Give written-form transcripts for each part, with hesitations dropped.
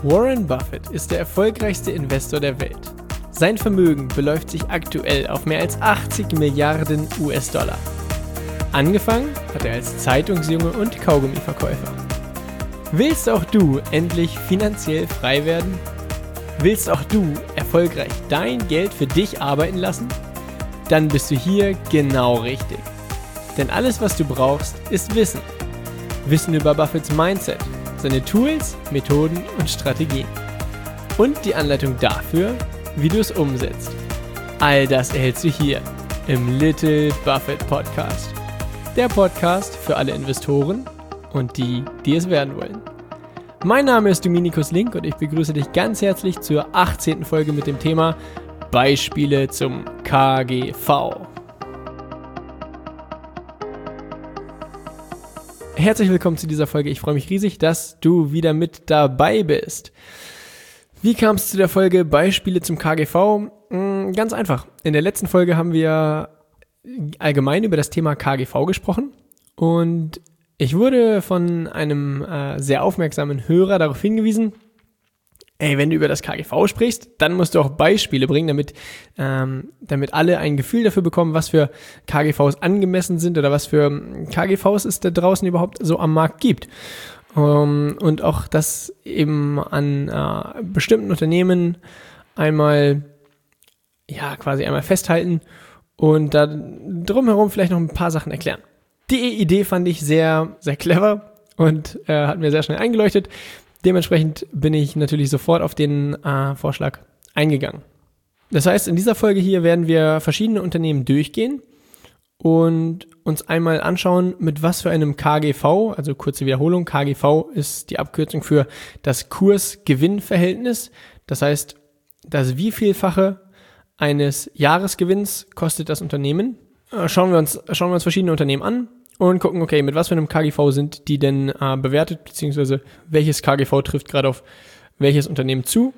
Warren Buffett ist der erfolgreichste Investor der Welt. Sein Vermögen beläuft sich aktuell auf mehr als 80 Milliarden US-Dollar. Angefangen hat er als Zeitungsjunge und Kaugummiverkäufer. Willst auch du endlich finanziell frei werden? Willst auch du erfolgreich dein Geld für dich arbeiten lassen? Dann bist du hier genau richtig. Denn alles, was du brauchst, ist Wissen. Wissen über Buffetts Mindset, seine Tools, Methoden und Strategien. Und die Anleitung dafür, wie du es umsetzt. All das erhältst du hier im Little Buffett Podcast. Der Podcast für alle Investoren und die, die es werden wollen. Mein Name ist Dominikus Link und ich begrüße dich ganz herzlich zur 18. Folge mit dem Thema Beispiele zum KGV. Herzlich willkommen zu dieser Folge. Ich freue mich riesig, dass du wieder mit dabei bist. Wie kam es zu der Folge Beispiele zum KGV? Ganz einfach. In der letzten Folge haben wir allgemein über das Thema KGV gesprochen und ich wurde von einem sehr aufmerksamen Hörer darauf hingewiesen, wenn du über das KGV sprichst, dann musst du auch Beispiele bringen, damit alle ein Gefühl dafür bekommen, was für KGVs angemessen sind oder was für KGVs es da draußen überhaupt so am Markt gibt. Und auch das eben an bestimmten Unternehmen einmal festhalten und da drumherum vielleicht noch ein paar Sachen erklären. Die Idee fand ich sehr, sehr clever und hat mir sehr schnell eingeleuchtet. Dementsprechend bin ich natürlich sofort auf den Vorschlag eingegangen. Das heißt, in dieser Folge hier werden wir verschiedene Unternehmen durchgehen und uns einmal anschauen, mit was für einem KGV, also kurze Wiederholung, KGV ist die Abkürzung für das Kurs-Gewinn-Verhältnis. Das heißt, das Wievielfache eines Jahresgewinns kostet das Unternehmen. Schauen wir uns verschiedene Unternehmen an und gucken, okay, mit was für einem KGV sind die denn bewertet, beziehungsweise welches KGV trifft gerade auf welches Unternehmen zu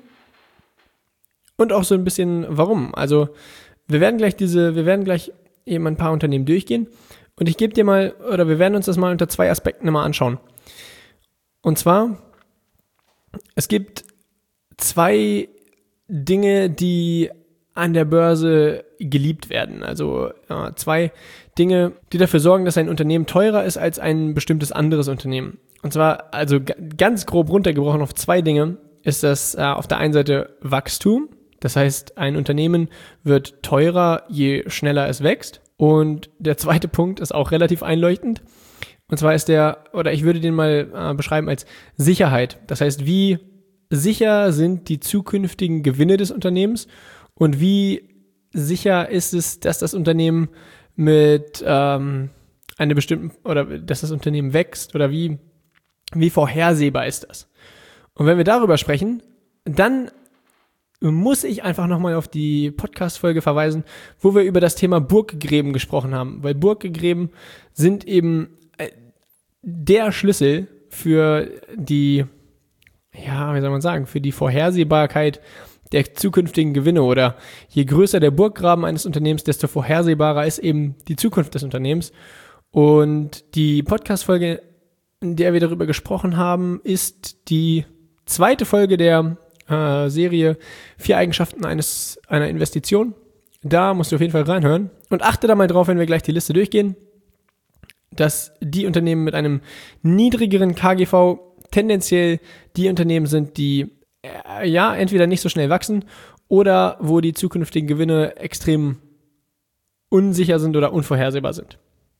und auch so ein bisschen warum. Also wir werden gleich eben ein paar Unternehmen durchgehen und wir werden uns das mal unter zwei Aspekten mal anschauen. Und zwar, es gibt zwei Dinge, die an der Börse geliebt werden. Also zwei Dinge, die dafür sorgen, dass ein Unternehmen teurer ist als ein bestimmtes anderes Unternehmen. Und zwar, also ganz grob runtergebrochen auf zwei Dinge, ist das auf der einen Seite Wachstum. Das heißt, ein Unternehmen wird teurer, je schneller es wächst. Und der zweite Punkt ist auch relativ einleuchtend. Und zwar ich würde den mal beschreiben als Sicherheit. Das heißt, wie sicher sind die zukünftigen Gewinne des Unternehmens und wie sicher ist es, dass das Unternehmen mit dass das Unternehmen wächst oder wie vorhersehbar ist das? Und wenn wir darüber sprechen, dann muss ich einfach nochmal auf die Podcast-Folge verweisen, wo wir über das Thema Burggräben gesprochen haben, weil Burggräben sind eben der Schlüssel für die, für die Vorhersehbarkeit der zukünftigen Gewinne, oder je größer der Burggraben eines Unternehmens, desto vorhersehbarer ist eben die Zukunft des Unternehmens. Und die Podcast-Folge, in der wir darüber gesprochen haben, ist die zweite Folge der Serie 4 Eigenschaften einer Investition. Da musst du auf jeden Fall reinhören und achte da mal drauf, wenn wir gleich die Liste durchgehen, dass die Unternehmen mit einem niedrigeren KGV tendenziell die Unternehmen sind, die entweder nicht so schnell wachsen oder wo die zukünftigen Gewinne extrem unsicher sind oder unvorhersehbar sind.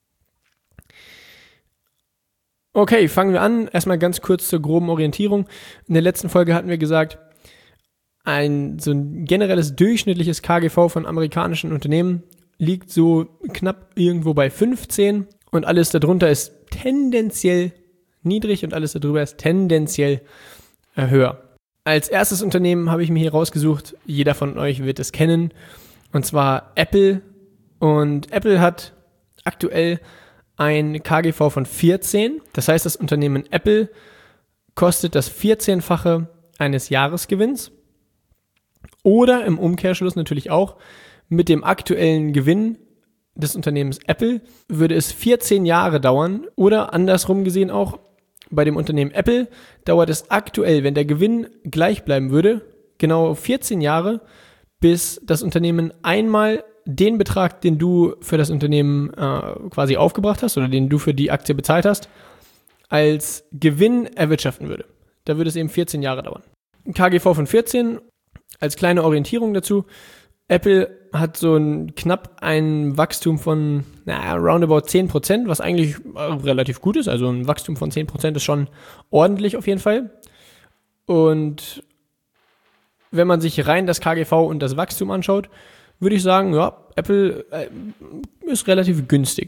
Okay, fangen wir an. Erstmal ganz kurz zur groben Orientierung. In der letzten Folge hatten wir gesagt, ein generelles durchschnittliches KGV von amerikanischen Unternehmen liegt so knapp irgendwo bei 15 und alles darunter ist tendenziell niedrig und alles darüber ist tendenziell höher. Als erstes Unternehmen habe ich mir hier rausgesucht, jeder von euch wird es kennen, und zwar Apple. Und Apple hat aktuell ein KGV von 14. Das heißt, das Unternehmen Apple kostet das 14-fache eines Jahresgewinns. Oder im Umkehrschluss natürlich auch mit dem aktuellen Gewinn des Unternehmens Apple würde es 14 Jahre dauern oder andersrum gesehen auch bei dem Unternehmen Apple dauert es aktuell, wenn der Gewinn gleich bleiben würde, genau 14 Jahre, bis das Unternehmen einmal den Betrag, den du für das Unternehmen quasi aufgebracht hast oder den du für die Aktie bezahlt hast, als Gewinn erwirtschaften würde. Da würde es eben 14 Jahre dauern. KGV von 14, als kleine Orientierung dazu. Apple hat so knapp ein Wachstum von roundabout 10%, was eigentlich relativ gut ist. Also ein Wachstum von 10% ist schon ordentlich auf jeden Fall. Und wenn man sich rein das KGV und das Wachstum anschaut, würde ich sagen, ja, Apple ist relativ günstig.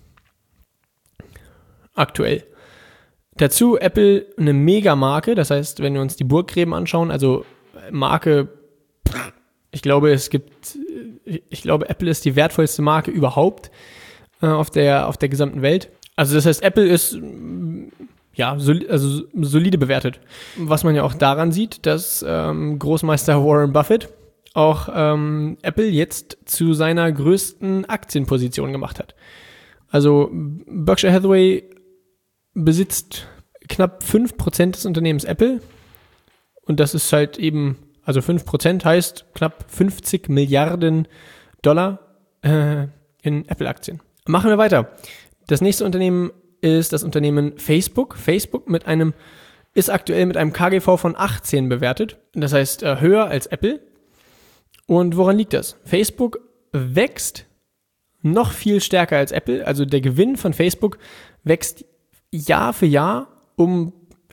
Aktuell. Dazu Apple eine Mega-Marke, das heißt, wenn wir uns die Burggräben anschauen, also Marke, ich glaube, Apple ist die wertvollste Marke überhaupt auf der gesamten Welt. Also das heißt, Apple ist solide bewertet. Was man ja auch daran sieht, dass Großmeister Warren Buffett auch Apple jetzt zu seiner größten Aktienposition gemacht hat. Also Berkshire Hathaway besitzt knapp 5% des Unternehmens Apple und das ist halt eben, also 5% heißt knapp 50 Milliarden $, in Apple-Aktien. Machen wir weiter. Das nächste Unternehmen ist das Unternehmen Facebook. Facebook ist aktuell mit einem KGV von 18 bewertet. Das heißt höher als Apple. Und woran liegt das? Facebook wächst noch viel stärker als Apple. Also der Gewinn von Facebook wächst Jahr für Jahr um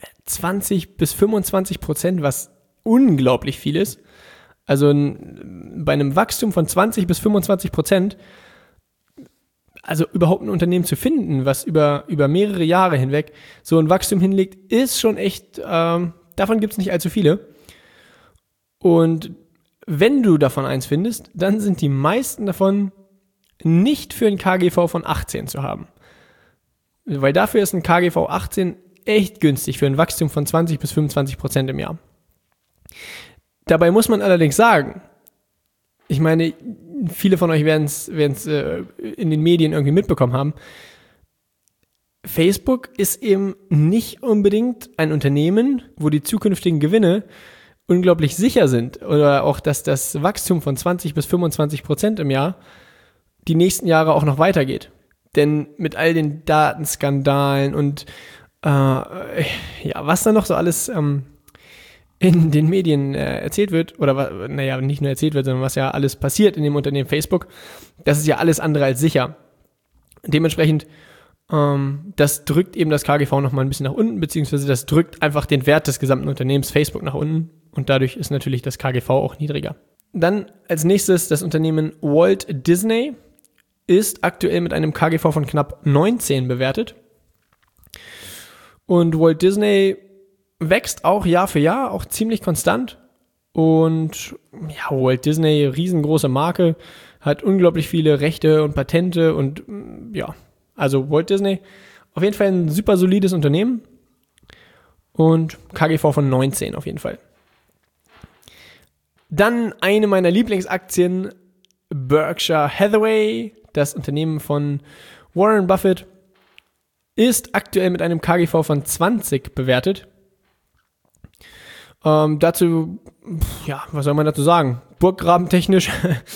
20-25%, was unglaublich viel ist. Also bei einem Wachstum von 20-25%, also überhaupt ein Unternehmen zu finden, was über mehrere Jahre hinweg so ein Wachstum hinlegt, ist schon echt, davon gibt es nicht allzu viele. Und wenn du davon eins findest, dann sind die meisten davon nicht für ein KGV von 18 zu haben. Weil dafür ist ein KGV 18 echt günstig für ein Wachstum von 20-25% im Jahr. Dabei muss man allerdings sagen, ich meine, viele von euch werden es in den Medien irgendwie mitbekommen haben, Facebook ist eben nicht unbedingt ein Unternehmen, wo die zukünftigen Gewinne unglaublich sicher sind oder auch, dass das Wachstum von 20-25% im Jahr die nächsten Jahre auch noch weitergeht. Denn mit all den Datenskandalen und was da noch so alles in den Medien erzählt wird, oder nicht nur erzählt wird, sondern was ja alles passiert in dem Unternehmen Facebook, das ist ja alles andere als sicher. Dementsprechend, das drückt eben das KGV nochmal ein bisschen nach unten, beziehungsweise das drückt einfach den Wert des gesamten Unternehmens Facebook nach unten und dadurch ist natürlich das KGV auch niedriger. Dann als nächstes das Unternehmen Walt Disney ist aktuell mit einem KGV von knapp 19 bewertet. Und Walt Disney wächst auch Jahr für Jahr, auch ziemlich konstant. Und ja, Walt Disney, riesengroße Marke, hat unglaublich viele Rechte und Patente und ja, also Walt Disney, auf jeden Fall ein super solides Unternehmen und KGV von 19 auf jeden Fall. Dann eine meiner Lieblingsaktien, Berkshire Hathaway, das Unternehmen von Warren Buffett, ist aktuell mit einem KGV von 20 bewertet. Dazu, ja, was soll man dazu sagen? Burggrabentechnisch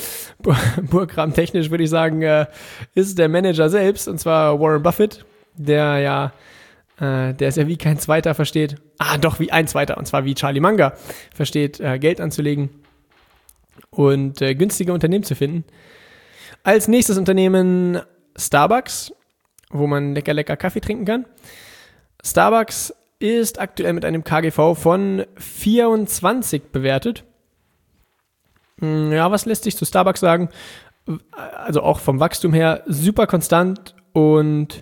würde ich sagen, ist der Manager selbst, und zwar Warren Buffett, der ist ja wie kein Zweiter versteht, doch wie ein Zweiter, und zwar wie Charlie Munger versteht, Geld anzulegen und günstige Unternehmen zu finden. Als nächstes Unternehmen Starbucks, wo man lecker Kaffee trinken kann. Starbucks ist aktuell mit einem KGV von 24 bewertet. Ja, was lässt sich zu Starbucks sagen? Also auch vom Wachstum her super konstant und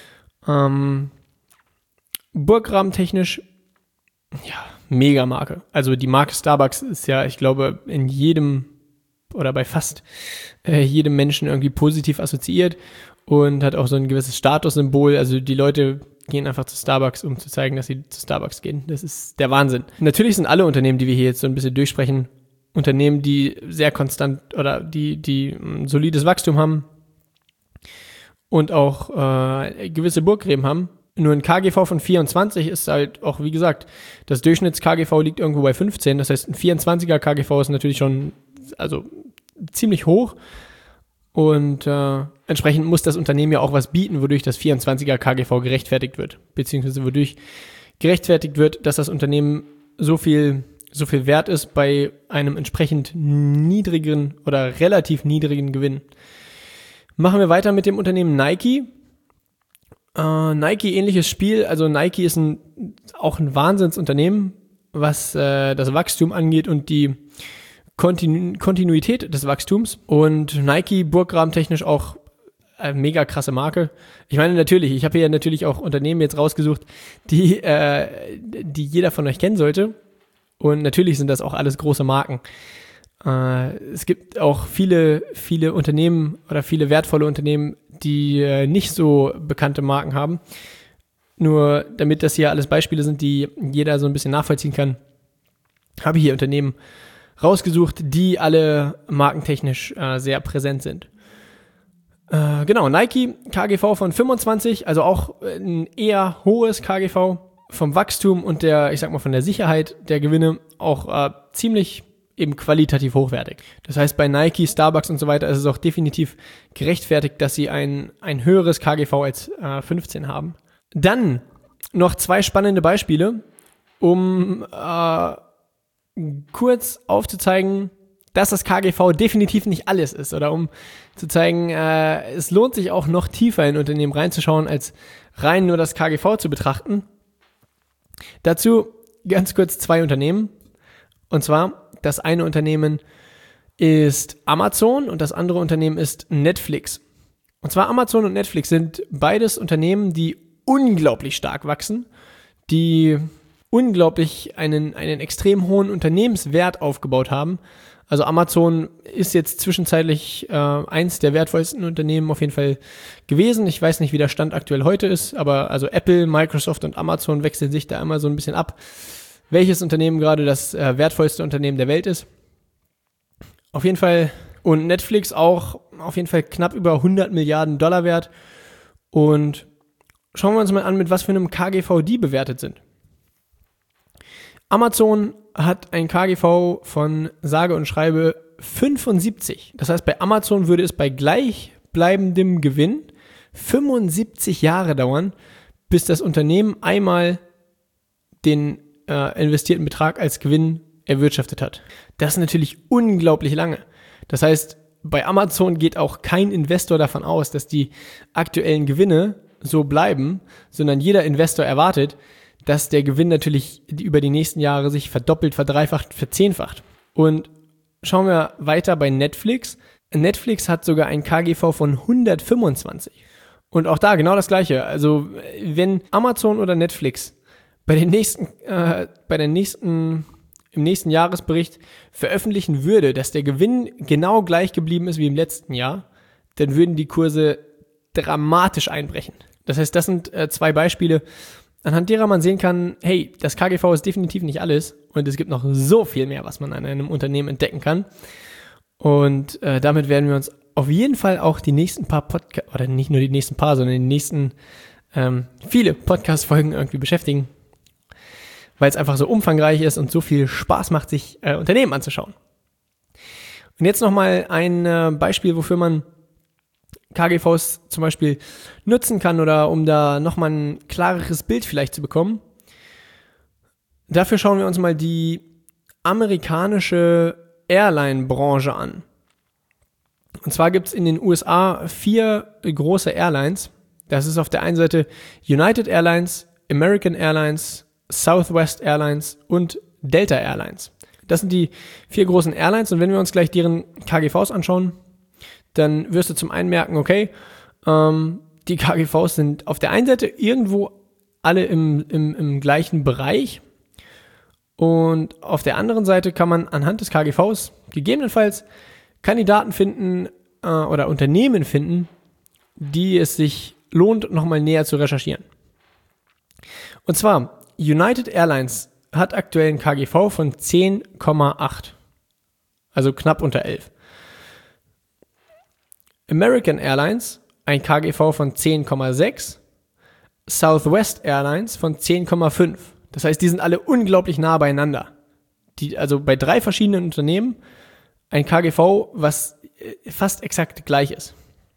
burggrabentechnisch, ja, Mega-Marke. Also die Marke Starbucks ist ja, ich glaube, in jedem oder bei fast jedem Menschen irgendwie positiv assoziiert und hat auch so ein gewisses Statussymbol. Also die Leute gehen einfach zu Starbucks, um zu zeigen, dass sie zu Starbucks gehen. Das ist der Wahnsinn. Natürlich sind alle Unternehmen, die wir hier jetzt so ein bisschen durchsprechen, Unternehmen, die sehr konstant oder die ein solides Wachstum haben und auch gewisse Burggräben haben. Nur ein KGV von 24 ist halt auch, wie gesagt, das Durchschnitts-KGV liegt irgendwo bei 15. Das heißt, ein 24er KGV ist natürlich schon ziemlich hoch. Und entsprechend muss das Unternehmen ja auch was bieten, wodurch das 24er KGV gerechtfertigt wird. Beziehungsweise wodurch gerechtfertigt wird, dass das Unternehmen so viel wert ist bei einem entsprechend niedrigen oder relativ niedrigen Gewinn. Machen wir weiter mit dem Unternehmen Nike. Nike, ähnliches Spiel. Also Nike ist auch ein Wahnsinnsunternehmen, was das Wachstum angeht und die Kontinuität des Wachstums. Und Nike, burggrabentechnisch auch eine mega krasse Marke. Ich meine, natürlich, ich habe hier natürlich auch Unternehmen jetzt rausgesucht, die jeder von euch kennen sollte. Und natürlich sind das auch alles große Marken. Es gibt auch viele Unternehmen oder viele wertvolle Unternehmen, die nicht so bekannte Marken haben. Nur damit das hier alles Beispiele sind, die jeder so ein bisschen nachvollziehen kann, habe ich hier Unternehmen rausgesucht, die alle markentechnisch sehr präsent sind. Genau, Nike, KGV von 25, also auch ein eher hohes KGV. Vom Wachstum und von der Sicherheit der Gewinne auch ziemlich eben qualitativ hochwertig. Das heißt, bei Nike, Starbucks und so weiter ist es auch definitiv gerechtfertigt, dass sie ein höheres KGV als 15 haben. Dann noch 2 spannende Beispiele, um kurz aufzuzeigen, dass das KGV definitiv nicht alles ist oder um zu zeigen, es lohnt sich auch noch tiefer in Unternehmen reinzuschauen, als rein nur das KGV zu betrachten. Dazu ganz kurz 2 Unternehmen. Und zwar, das eine Unternehmen ist Amazon und das andere Unternehmen ist Netflix. Und zwar Amazon und Netflix sind beides Unternehmen, die unglaublich stark wachsen, die unglaublich einen extrem hohen Unternehmenswert aufgebaut haben. Also Amazon ist jetzt zwischenzeitlich eins der wertvollsten Unternehmen auf jeden Fall gewesen. Ich weiß nicht, wie der Stand aktuell heute ist, aber also Apple, Microsoft und Amazon wechseln sich da immer so ein bisschen ab, welches Unternehmen gerade das wertvollste Unternehmen der Welt ist. Auf jeden Fall, und Netflix auch auf jeden Fall knapp über 100 Milliarden Dollar wert. Und schauen wir uns mal an, mit was für einem KGV die bewertet sind. Amazon hat ein KGV von sage und schreibe 75. Das heißt, bei Amazon würde es bei gleichbleibendem Gewinn 75 Jahre dauern, bis das Unternehmen einmal den investierten Betrag als Gewinn erwirtschaftet hat. Das ist natürlich unglaublich lange. Das heißt, bei Amazon geht auch kein Investor davon aus, dass die aktuellen Gewinne so bleiben, sondern jeder Investor erwartet, dass der Gewinn natürlich über die nächsten Jahre sich verdoppelt, verdreifacht, verzehnfacht. Und schauen wir weiter bei Netflix. Netflix hat sogar ein KGV von 125. Und auch da genau das Gleiche. Also wenn Amazon oder Netflix im nächsten Jahresbericht veröffentlichen würde, dass der Gewinn genau gleich geblieben ist wie im letzten Jahr, dann würden die Kurse dramatisch einbrechen. Das heißt, das sind 2 Beispiele, anhand derer man sehen kann, hey, das KGV ist definitiv nicht alles und es gibt noch so viel mehr, was man an einem Unternehmen entdecken kann. Und damit werden wir uns auf jeden Fall auch die nächsten paar Podcasts, oder nicht nur die nächsten paar, sondern die nächsten viele Podcast-Folgen irgendwie beschäftigen, weil es einfach so umfangreich ist und so viel Spaß macht, sich Unternehmen anzuschauen. Und jetzt nochmal ein Beispiel, wofür man KGVs zum Beispiel nutzen kann oder um da nochmal ein klareres Bild vielleicht zu bekommen. Dafür schauen wir uns mal die amerikanische Airline-Branche an. Und zwar gibt es in den USA 4 große Airlines. Das ist auf der einen Seite United Airlines, American Airlines, Southwest Airlines und Delta Airlines. Das sind die 4 großen Airlines und wenn wir uns gleich deren KGVs anschauen, dann wirst du zum einen merken, okay, die KGVs sind auf der einen Seite irgendwo alle im gleichen Bereich und auf der anderen Seite kann man anhand des KGVs gegebenenfalls Kandidaten finden oder Unternehmen finden, die es sich lohnt, nochmal näher zu recherchieren. Und zwar, United Airlines hat aktuell einen KGV von 10,8, also knapp unter 11. American Airlines ein KGV von 10,6, Southwest Airlines von 10,5. Das heißt, die sind alle unglaublich nah beieinander. Also bei 3 verschiedenen Unternehmen ein KGV, was fast exakt gleich ist.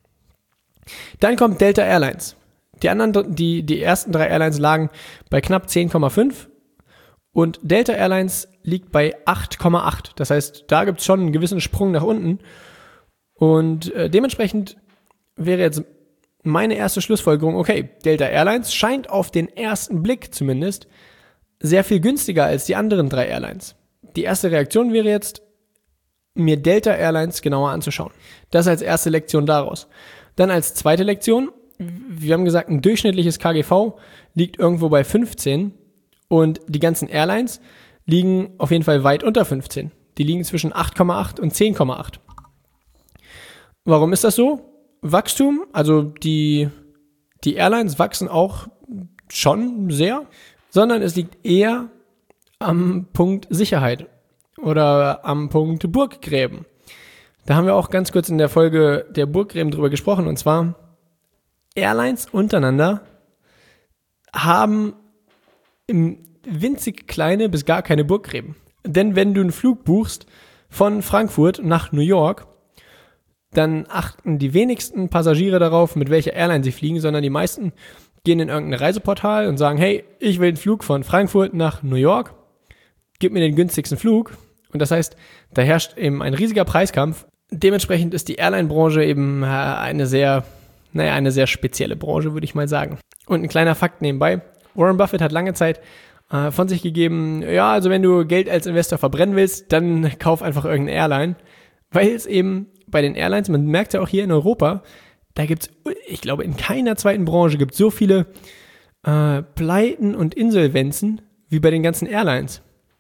Dann kommt Delta Airlines. Die ersten 3 Airlines lagen bei knapp 10,5 und Delta Airlines liegt bei 8,8. Das heißt, da gibt es schon einen gewissen Sprung nach unten und dementsprechend wäre jetzt meine erste Schlussfolgerung, okay, Delta Airlines scheint auf den ersten Blick zumindest sehr viel günstiger als die anderen 3 Airlines. Die erste Reaktion wäre jetzt, mir Delta Airlines genauer anzuschauen. Das als erste Lektion daraus. Dann als zweite Lektion, wir haben gesagt, ein durchschnittliches KGV liegt irgendwo bei 15 und die ganzen Airlines liegen auf jeden Fall weit unter 15. Die liegen zwischen 8,8 und 10,8. Warum ist das so? Wachstum, also die Airlines wachsen auch schon sehr, sondern es liegt eher am Punkt Sicherheit oder am Punkt Burggräben. Da haben wir auch ganz kurz in der Folge der Burggräben drüber gesprochen, und zwar Airlines untereinander haben winzig kleine bis gar keine Burggräben. Denn wenn du einen Flug buchst von Frankfurt nach New York, dann achten die wenigsten Passagiere darauf, mit welcher Airline sie fliegen, sondern die meisten gehen in irgendein Reiseportal und sagen, hey, ich will einen Flug von Frankfurt nach New York, gib mir den günstigsten Flug. Und das heißt, da herrscht eben ein riesiger Preiskampf. Dementsprechend ist die Airline-Branche eben eine sehr spezielle Branche, würde ich mal sagen. Und ein kleiner Fakt nebenbei, Warren Buffett hat lange Zeit von sich gegeben, ja, also wenn du Geld als Investor verbrennen willst, dann kauf einfach irgendeine Airline, weil es eben bei den Airlines, man merkt ja auch hier in Europa, da gibt es, ich glaube, in keiner zweiten Branche gibt es so viele Pleiten und Insolvenzen wie bei den ganzen Airlines.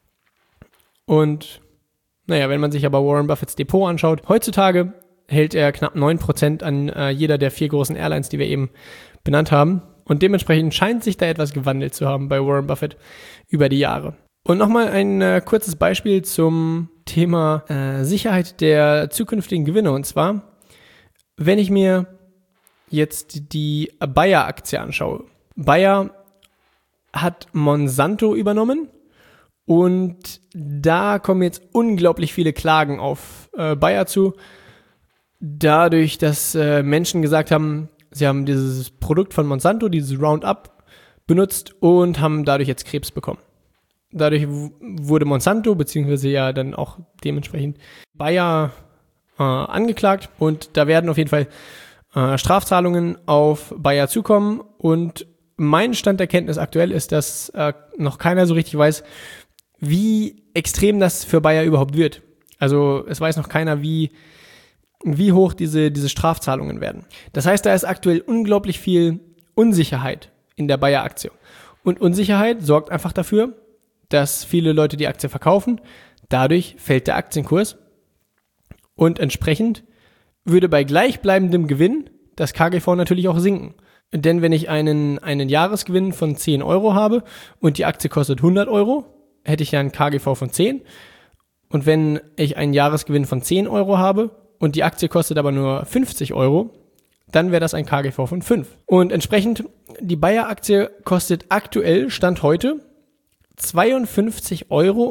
Und naja, wenn man sich aber Warren Buffetts Depot anschaut, heutzutage hält er knapp 9% an jeder der 4 großen Airlines, die wir eben benannt haben. Und dementsprechend scheint sich da etwas gewandelt zu haben bei Warren Buffett über die Jahre. Und nochmal ein kurzes Beispiel zum Thema Sicherheit der zukünftigen Gewinne. Und zwar, wenn ich mir jetzt die Bayer-Aktie anschaue. Bayer hat Monsanto übernommen und da kommen jetzt unglaublich viele Klagen auf Bayer zu. Dadurch, dass Menschen gesagt haben, sie haben dieses Produkt von Monsanto, dieses Roundup, benutzt und haben dadurch jetzt Krebs bekommen. Dadurch wurde Monsanto, beziehungsweise ja dann auch dementsprechend Bayer angeklagt und da werden auf jeden Fall Strafzahlungen auf Bayer zukommen und mein Stand der Kenntnis aktuell ist, dass noch keiner so richtig weiß, wie extrem das für Bayer überhaupt wird. Also es weiß noch keiner, wie hoch diese Strafzahlungen werden. Das heißt, da ist aktuell unglaublich viel Unsicherheit in der Bayer-Aktie. Und Unsicherheit sorgt einfach dafür, dass viele Leute die Aktie verkaufen. Dadurch fällt der Aktienkurs. Und entsprechend würde bei gleichbleibendem Gewinn das KGV natürlich auch sinken. Denn wenn ich einen Jahresgewinn von 10 Euro habe und die Aktie kostet 100 Euro, hätte ich ja einen KGV von 10. Und wenn ich einen Jahresgewinn von 10 Euro habe und die Aktie kostet aber nur 50 Euro, dann wäre das ein KGV von 5. Und entsprechend, die Bayer-Aktie kostet aktuell, Stand heute, 52,55 Euro.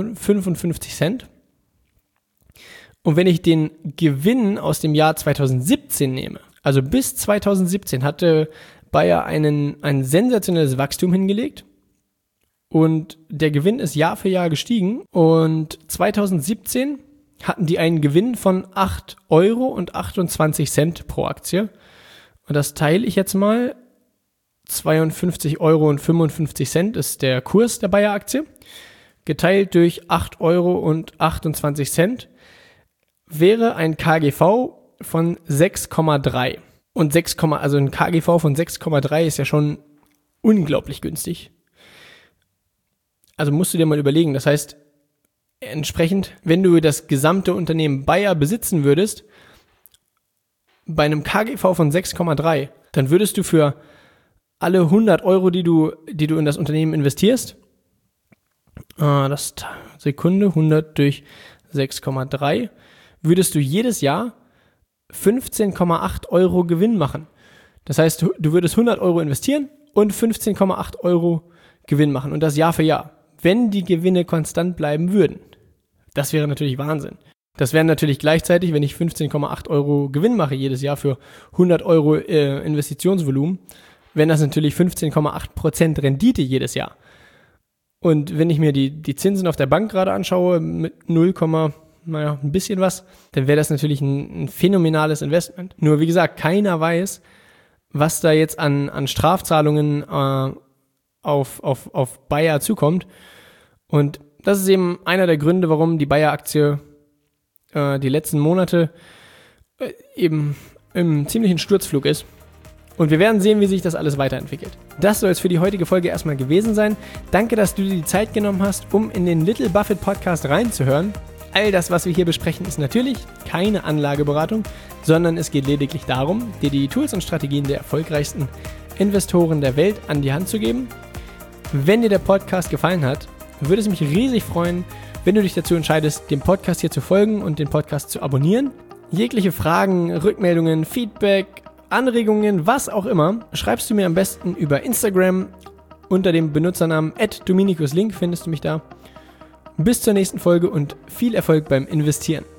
Und wenn ich den Gewinn aus dem Jahr 2017 nehme, also bis 2017 hatte Bayer ein sensationelles Wachstum hingelegt und der Gewinn ist Jahr für Jahr gestiegen und 2017 hatten die einen Gewinn von 8,28 Euro pro Aktie. Und das teile ich jetzt mal. 52,55 Euro ist der Kurs der Bayer-Aktie. Geteilt durch 8,28 Euro wäre ein KGV von 6,3. Und also ein KGV von 6,3 ist ja schon unglaublich günstig. Also musst du dir mal überlegen. Das heißt, entsprechend, wenn du das gesamte Unternehmen Bayer besitzen würdest, bei einem KGV von 6,3, dann würdest du für alle 100 Euro, die du in das Unternehmen investierst, 100 durch 6,3, würdest du jedes Jahr 15,8 Euro Gewinn machen. Das heißt, du würdest 100 Euro investieren und 15,8 Euro Gewinn machen und das Jahr für Jahr, wenn die Gewinne konstant bleiben würden. Das wäre natürlich Wahnsinn. Das wären natürlich gleichzeitig, wenn ich 15,8 Euro Gewinn mache jedes Jahr für 100 Euro Investitionsvolumen, wären das natürlich 15,8% Rendite jedes Jahr. Und wenn ich mir die Zinsen auf der Bank gerade anschaue mit 0, ein bisschen was, dann wäre das natürlich ein phänomenales Investment. Nur wie gesagt, keiner weiß, was da jetzt an Strafzahlungen auf Bayer zukommt. Und das ist eben einer der Gründe, warum die Bayer-Aktie die letzten Monate eben im ziemlichen Sturzflug ist. Und wir werden sehen, wie sich das alles weiterentwickelt. Das soll es für die heutige Folge erstmal gewesen sein. Danke, dass du dir die Zeit genommen hast, um in den Little Buffett Podcast reinzuhören. All das, was wir hier besprechen, ist natürlich keine Anlageberatung, sondern es geht lediglich darum, dir die Tools und Strategien der erfolgreichsten Investoren der Welt an die Hand zu geben. Wenn dir der Podcast gefallen hat, würde es mich riesig freuen, wenn du dich dazu entscheidest, dem Podcast hier zu folgen und den Podcast zu abonnieren. Jegliche Fragen, Rückmeldungen, Feedback, Anregungen, was auch immer, schreibst du mir am besten über Instagram unter dem Benutzernamen @dominikuslink, findest du mich da. Bis zur nächsten Folge und viel Erfolg beim Investieren.